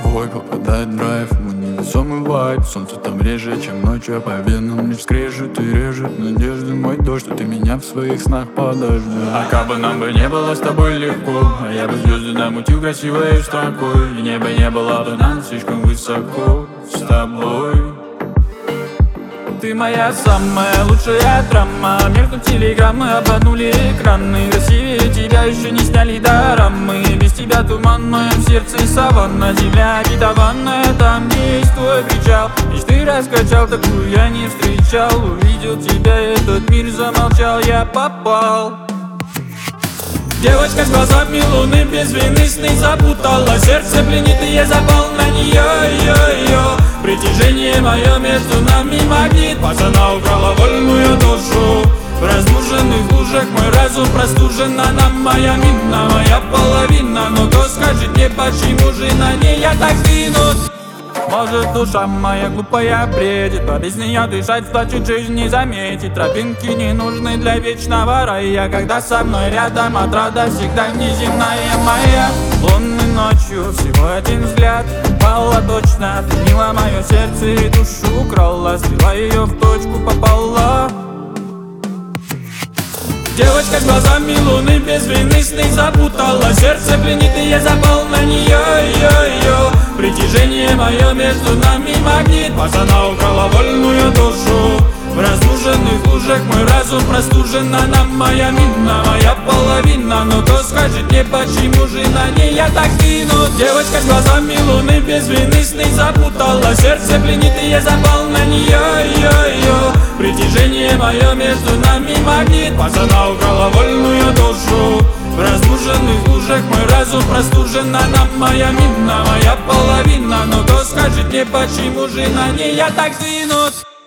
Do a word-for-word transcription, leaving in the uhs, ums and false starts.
тобой попадает драйв. Мы невесомый вайб, солнце там реже, чем ночью, а по венам лишь скрежет и режет надежды мой дождь, что ты меня в своих снах подожди. А как бы нам бы не было с тобой легко, а я бы звезды намутил красивой строкой, и небо не было бы нам слишком высоко с тобой. Ты моя самая лучшая драма. Между телеграммы обманули экраны. Красивее тебя еще не сняли дорамы. Без тебя туман в моем сердце саванна. Земля обетованная, там где есть твой причал. Мечты раскачал, такую я не встречал. Увидел тебя, этот мир замолчал, я попал. Девочка с глазами луны, без вины сны запутала. Сердце пленит, и я запал на нее, ее, ее. Притяжение мое между нами магнит. Пацана украла вольную душу. В разбуженных лужах мой разум простужен. Она моя мина, моя половина. Но кто скажет мне, почему же на ней я так двинут? Может, душа моя глупая бредит, по без нее дышать, значит жизнь не заметить. Тропинки не нужны для вечного рая, когда со мной рядом отрада всегда неземная моя. Лунной ночью всего один взгляд, попала точно, пленила мое сердце и душу украла, свела ее в точку, попала. Девочка с глазами луны, без вины сны запутала. Сердце пленит, и я запал на нее, ее, ее. Притяжение мое между нами магнит. Пацана украла вольную душу. В разбуженных лужах мой разум простужен. Она моя мина, моя половина. Но кто скажет мне, почему же на ней я так двинут? Девочка с глазами луны, без вины сны запутала. Сердце пленит, и я запал на нее, ее, ее. Притяжение мое между нами магнит. Пацана украла вольную душу. В разбуженных лужах мой разум простужен. Она моя мина, моя половина. Но кто скажет мне, почему же на ней я так двинут?